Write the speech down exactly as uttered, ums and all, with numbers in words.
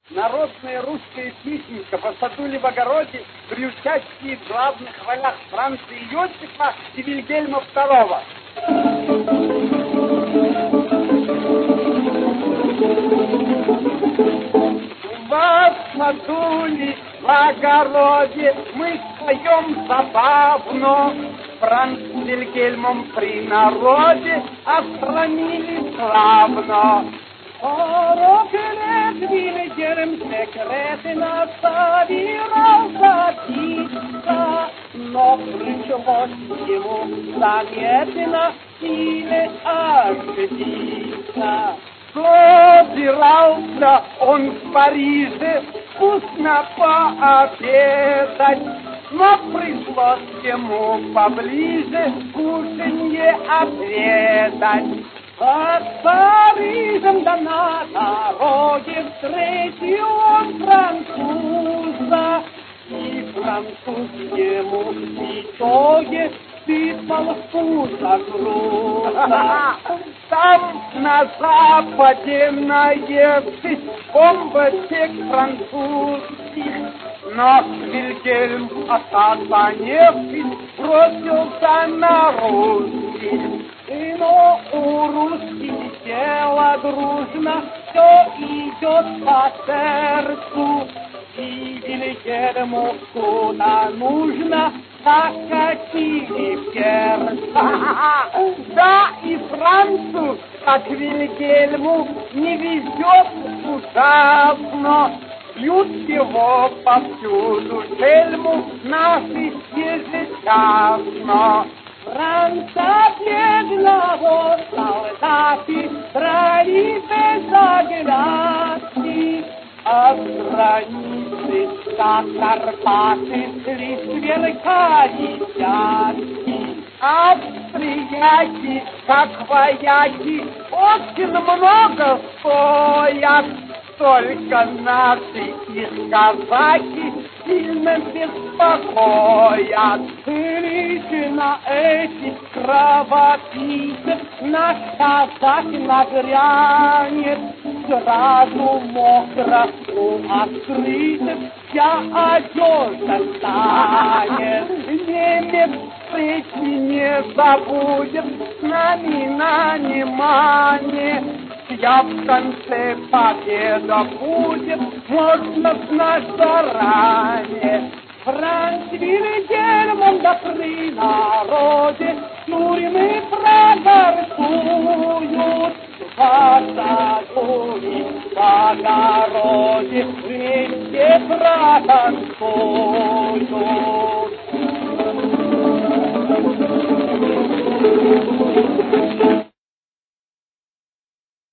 Народная русская песенка по саду в огороде при участии в главных ролях Франции Йосифа и Вильгельма второго. В саду в огороде мы споем забавно, Франц с Вильгельмом при народе остромили славно. Сорок лет Вильгельм секреты наставил забиться, но пришлось ему заметно силе ошибиться. Собирался он в Париже вкусно пообедать, но пришлось ему поближе кушанье отведать. Под Парижем да на дороге встретил он француза, и француз ему в итоге сыпал вкуса груза. Там на западе наевшись бомбочек французских, но Вильгельм, осатаневшись, бросился на русских. И но у русских дело дружно, все идет по сердцу, и Вильгельму куда нужно, закатили в сердце. Да, и Францу, как Вильгельму, не везет ужасно. Бьют его повсюду шельму наши ежечасно. Франца бедного солдаты брали без оглядки, а границы, как Карпаты, лишь сверкали пятки. Австрияки, как вояки, очень много стоят, только наши их казаки сильно беспокоят. Лично этих кровопийцев наш казак нагрянет, сразу мокро у открытых вся одежда станет. Немец встречи не забудет с нами на внимание. Я в конце победа будет, можно знать заранее. Франц Вильгельм да при народе тюрьмы прогорцуют, в саду и в огороде